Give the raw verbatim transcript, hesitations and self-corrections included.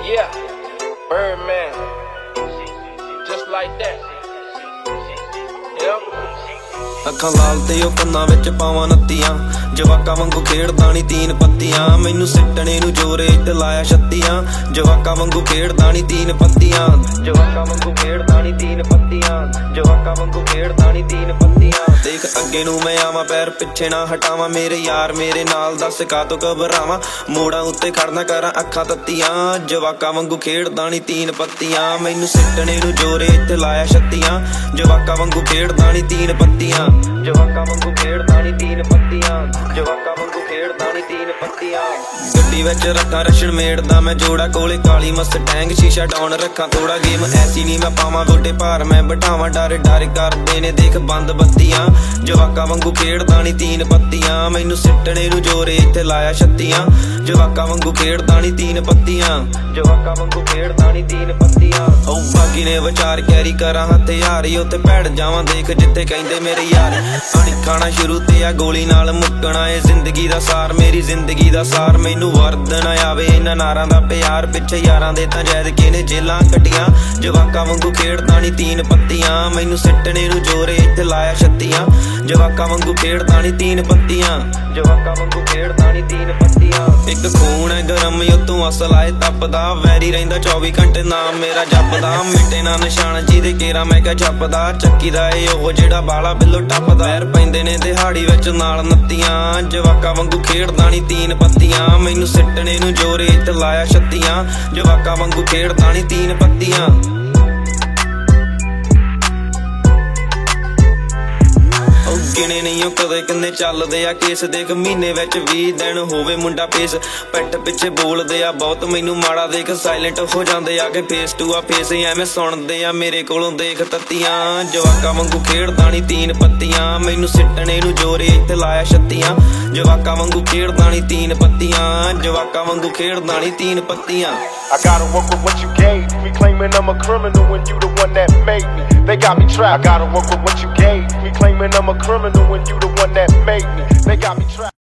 Yeah, Birdman, just like that. Yep. ਅੱਖਾਂ ਲਾਲ ਤੇ ਉਹ ਕੰਨਾਂ ਵਿੱਚ ਪਾਵਾਂ ਨੱਤੀਆਂ, ਜਵਾਕਾਂ ਵਾਂਗੂ ਖੇਡਦਾ ਨੀ ਤੀਨ ਪੱਤੀਆਂ, ਮੈਨੂੰ ਸਿੱਟਣੇ ਨੂੰ ਜੋਰੇ ਤੇ ਲਾਇਆ ਛੱਤੀਆਂ, ਜਵਾਕਾਂ ਵਾਂਗੂ ਖੇਡਦਾ ਨੀ ਤੀਨ ਪੱਤੀਆਂ, ਜਵਾਕਾਂ ਵਾਂਗੂ ਖੇਡਦਾ ਨੀ ਤੀਨ ਪੱਤੀਆਂ, ਜਵਾਕਾਂ ਵਾਂਗੂ ਖੇਡਦਾ ਨੀ ਤੀਨ ਪੱਤੀਆਂ। ਦੇਖ ਅੱਗੇ ਨੂੰ ਮੈਂ ਆਵਾਂ ਪੈਰ ਪਿੱਛੇ ਨਾ ਹਟਾਵਾਂ, ਮੇਰੇ ਯਾਰ ਮੇਰੇ ਨਾਲ ਦੱਸ ਕਾਹਤੋਂ ਘਬਰਾਵਾਂ, ਮੋੜਾਂ ਉੱਤੇ ਖੜਨਾ ਕਰਾਂ ਅੱਖਾਂ ਤੱਤੀਆਂ, ਜਵਾਕਾਂ ਵਾਂਗੂ ਖੇਡਦਾ ਨੀ ਤੀਨ ਪੱਤੀਆਂ, ਮੈਨੂੰ ਸਿੱਟਣੇ ਨੂੰ ਜੋਰੇ ਤੇ ਲਾਇਆ ਛੱਤੀਆਂ, ਜਵਾਕਾਂ ਵਾਂਗੂ ਖੇਡਦਾ ਨੀ ਤੀਨ ਪੱਤੀਆਂ, ਜਵਾਕਾਂ ਵਾਂਗੂ ਖੇਡਦਾ ਨੀ ਤੀਨ ਪੱਤੀਆਂ, ਜਵਾਕਾਂ ਵਾਂਗੂ ਖੇਡਦਾ ਨੀ ਤੀਨ ਪੱਤੀਆਂ। ਗੱਡੀ ਵਿੱਚ ਰੱਖਾਂ ਰਸ਼ਣ ਮੇੜਦਾ ਮੈਂ ਜੋੜਾ ਕੋਲੇ ਕਾਲੀ ਮਸਟੈਂਗ, ਸ਼ੀਸ਼ਾ ਡਾਊਨ ਰੱਖਾਂ ਥੋੜਾ ਗੇਮ ਐਸੀ ਨੀ ਮੈਂ ਪਾਵਾਂ ਗੋਡੇ ਭਾਰ ਮੈਂ ਬਿਠਾਵਾਂ, ਡਰ ਡਰ ਕਰਦੇ ਨੇ ਦੇਖ ਬੰਦ ਬੱਤੀਆਂ, ਜਵਾਕਾਂ ਵਾਂਗੂ ਖੇਡਦਾ ਨੀ ਤੀਨ ਪੱਤੀਆਂ, ਮੈਨੂੰ ਸਿੱਟਣੇ ਨੂੰ ਜੋਰੇ ਇੱਥੇ ਲਾਇਆ ਛੱਤੀਆਂ, ਜਵਾਕਾਂ ਵਾਂਗੂ ਖੇਡਦਾ ਨੀ ਤੀਨ ਪੱਤੀਆਂ, ਜਵਾਕਾਂ ਵਾਂਗੂ ਖੇਡਦਾ ਨੀ ਤੀਨ ਪੱਤੀਆਂ। ਉਹ ਬਾਕੀ ਨੇ ਵਿਚਾਰ ਕੈਰੀ ਕਰਾਂ ਹਥਿਆਰ ਹੀ ਉੱਥੇ ਭੈੜ ਜਾਵਾਂ ਦੇਖ ਜਿੱਥੇ ਕਹਿੰਦੇ ਮੇਰੇ ਯਾਰ, ਪਾਣੀ ਖਾਣਾ ਸ਼ੁਰੂ ਤੇ ਆ ਗੋਲੀ ਨਾਲ ਮੁੱਕਣਾ ਏ ਜ਼ਿੰਦਗੀ ਦਾ ਸਾਰ, ਮੇਰੀ ਜ਼ਿੰਦਗੀ ਦਾ ਸਾਰ, ਮੈਨੂੰ ਵਰਦ ਨਾ ਆਵੇ ਇਹਨਾਂ ਨਾਰਾਂ ਦਾ ਪਿਆਰ, ਪਿੱਛੇ ਯਾਰਾਂ ਦੇ ਤਾਂ ਜੈਦ ਕੇ ਨੇ ਜੇਲਾਂ ਕੱਟੀਆਂ, ਜਵਾਕਾਂ ਵਾਂਗੂ ਖੇਡਦਾ ਨੀ ਤੀਨ ਪੱਤੀਆਂ, ਮੈਨੂੰ ਸਿੱਟਣੇ ਨੂੰ ਜੋਰੇ ਇੱਥੇ ਲਾਇਆ ਛੱਤੀਆਂ, ਜਵਾਕਾਂ ਵਾਂਗੂ ਖੇਡਦਾ ਨੀ ਤੀਨ ਪੱਤੀਆਂ, ਜਵਾਕਾਂ ਵਾਂਗੂ ਖੇਡਦਾ ਨੀ ਤੀਨ ਪੱਤੀਆਂ। ਇੱਕ ਖੂਨ ਹੈ ਗਰਮ ਉਤੋਂ ਅਸਲ ਆਏ ਤਪਦਾ, ਵੈਰੀ ਰਹਿੰਦਾ ਚੌਵੀ ਘੰਟੇ ਨਾਮ ਮੇਰਾ ਜਪਦਾ, ਮਿਟੇ ਨਾ ਨਿਸ਼ਾਨ ਜਿਹਦੇ ਕੇਰਾ ਮੈਂ ਕਿਹਾ ਛੱਪਦਾ, ਚੱਕੀ ਦਾ ਏ ਉਹ ਜਿਹੜਾ ਬਾਲਾ ਬਿੱਲੋ ਟੱਪਦਾ, ਯਾਰ ਪੈਂਦੇ ਨੇ ਦਿਹਾੜੀ ਵਿੱਚ ਨਾਲ ਨੱਤੀਆਂ, ਜਵਾਕਾਂ ਵਾਂਗੂ ਖੇਡਦਾ ਨੀ ਤੀਨ ਪੱਤੀਆਂ, ਮੈਨੂੰ ਸਿੱਟਣੇ ਨੂੰ ਜੋਰੇ ਇੱਥੇ ਲਾਇਆ ਛੱਤੀਆਂ, ਜਵਾਕਾਂ ਵਾਂਗੂ ਖੇਡਦਾ ਨੀ ਤੀਨ ਪੱਤੀਆਂ। ਗਿਣੇ ਨਹੀਂ ਉਹ ਕਦੇ ਕਿੰਨੇ ਚੱਲਦੇ ਆ ਕੇਸ, ਦੇਖ ਮਹੀਨੇ ਵਿੱਚ ਵੀਹ ਦਿਨ ਹੋਵੇ ਮੁੰਡਾ ਪੇਸ, ਪਿੱਠ ਪਿੱਛੇ ਬੋਲਦੇ ਆ ਬਹੁਤ ਮੈਨੂੰ ਮਾੜਾ, ਦੇਖ ਸਾਇਲੈਂਟ ਹੋ ਜਾਂਦੇ ਆ ਕਿ ਫੇਸ ਟੂ ਆ ਫੇਸ, ਐਵੇਂ ਸੁਣਦੇ ਆ ਮੇਰੇ ਕੋਲੋਂ ਦੇਖ ਤੱਤੀਆਂ, ਜਵਾਕਾਂ ਵਾਂਗੂ ਖੇਡਦਾ ਨੀ ਤੀਨ ਪੱਤੀਆਂ, ਮੈਨੂੰ ਸਿੱਟਣੇ ਨੂੰ ਜੋਰੇ ਇੱਥੇ ਲਾਇਆ ਛੱਤੀਆਂ, ਜਵਾਕਾਂ ਵਾਂਗੂ ਖੇਡਦਾ ਨੀ ਤੀਨ ਪੱਤੀਆਂ, ਜਵਾਕਾਂ ਵਾਂਗੂ ਖੇਡਦਾ ਨੀ ਤੀਨ ਪੱਤੀਆਂ। I gotta work with what you gave me, claiming I'm a criminal when you the one that made me. They got me trapped. I gotta work with what you gave me, claiming I'm a criminal when you the one that made me. They got me trapped.